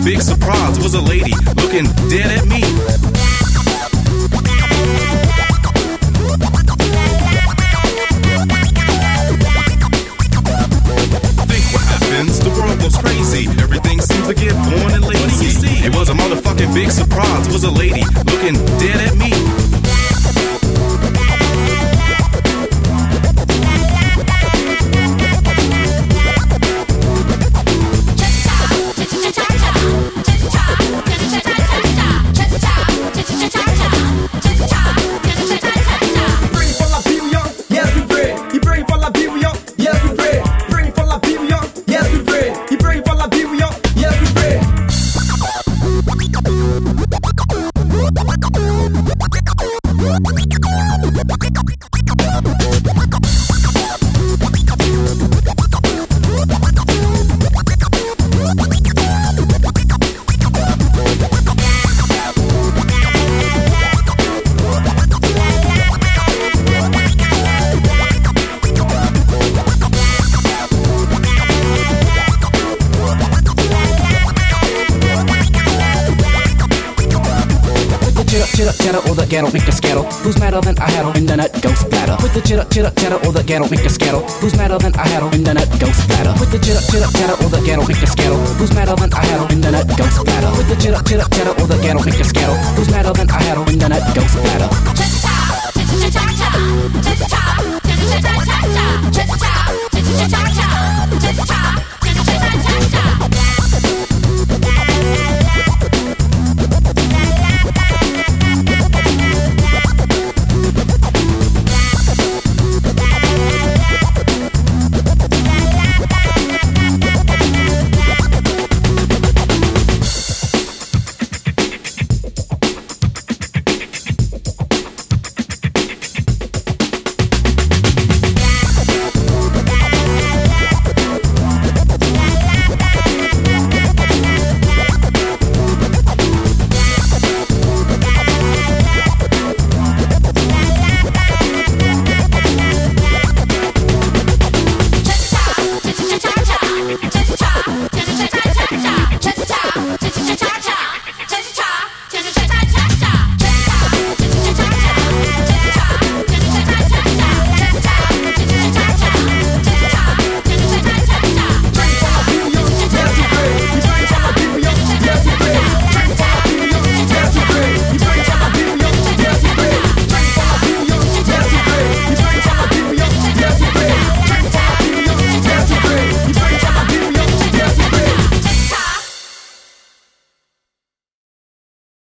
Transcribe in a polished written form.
big surprise was a lady looking dead at me. Think what happens, the world goes crazy. Everything seems to get born and lazy. It was a motherfucking big surprise was a lady looking dead at me. Chitter, all the ghetto, make a scattle. Who's madder than I had in the nut, go splatter. With the chitter, all the ghetto, make a scattle. Who's madder than I had in the nut, go splatter. With the chitter, all the ghetto, make a scattle. Who's madder than I had in the nut, go splatter. With the chitter, all the ghetto, make a scattle. Who's madder than I had in the nut, go splatter. Cha-cha-cha,